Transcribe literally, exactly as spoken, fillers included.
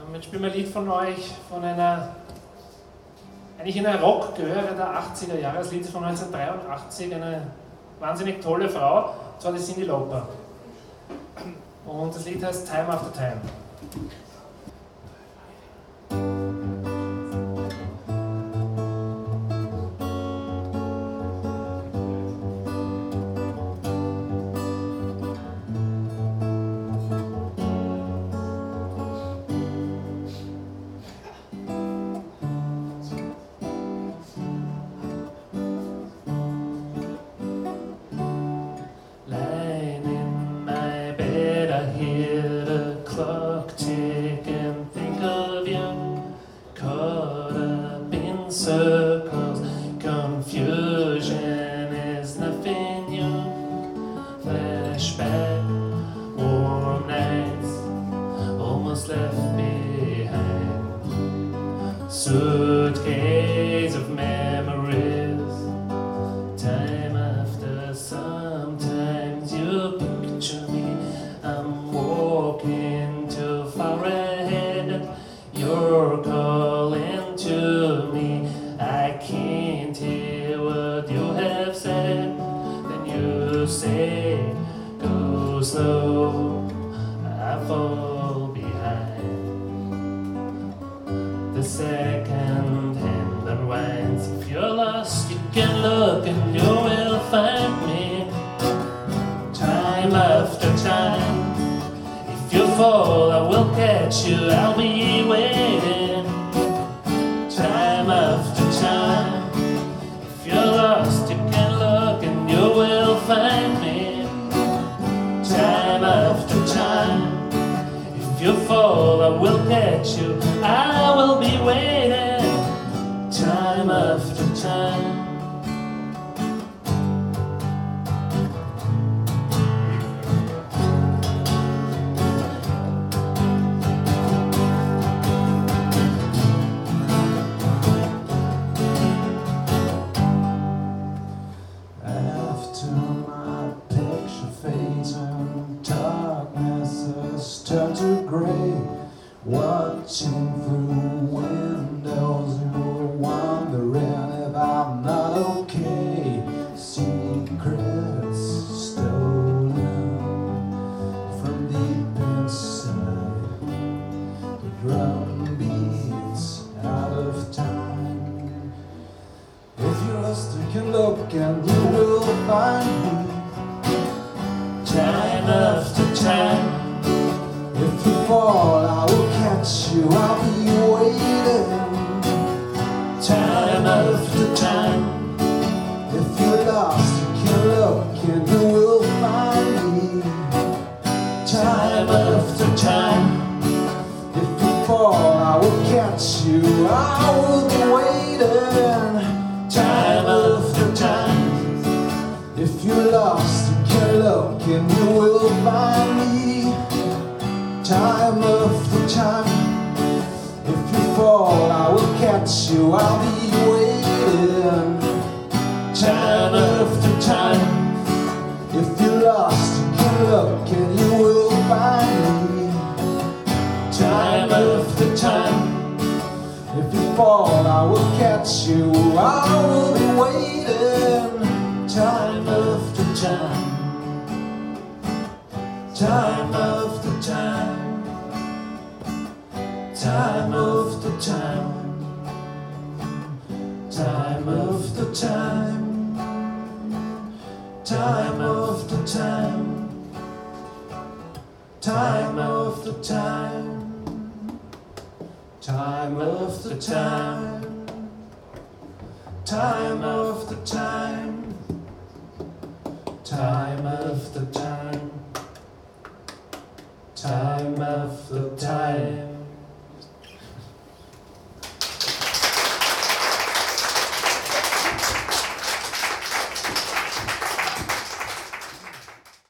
Jetzt spielen wir ein Lied von euch, von einer, eigentlich einer Rockgehöre der achtziger Jahre, das Lied von neunzehnhundertdreiundachtzig, eine wahnsinnig tolle Frau, und zwar die Cyndi Lauper. Und das Lied heißt Time After Time. Clock tick and think of you, caught up in circles, confusion is nothing new. Flashback, warm nights, almost left behind. Suitcase of memories, time after sometimes you picture me. I'm walking too far ahead, you're calling to me. I can't hear what you have said. Then you say, go slow, I fall behind. The second hand unwinds. If you're lost, you can look and you will find me. Time after time. If you fall, I will catch you, I'll be waiting. Time after time. If you're lost, you can look and you will find me. Time after time. If you fall, I will catch you, I will be waiting. Time after time. Turn to grey, watching through windows, you're wondering if I'm not okay. Secrets stolen from deep inside, the drum beats out of time. If you're lost, you can look and you will find me. Time after time. If you fall, I will catch you, I'll be waiting. Time after time. If you're lost, you can look and you will find me. Time after time. If you fall, I will catch you, I will be waiting. Time after time. If you're lost, you can look and you will find me. Time after time. If you fall, I will catch you, I'll be waiting. Time after time. If you're lost, you can look and you will find me. Time after time. If you fall, I will catch you, I will be waiting. Time after time. Time after time. Time after time. Time after time. Time after time. Time after time. Time after time. Time after time. Time after time. Time after time.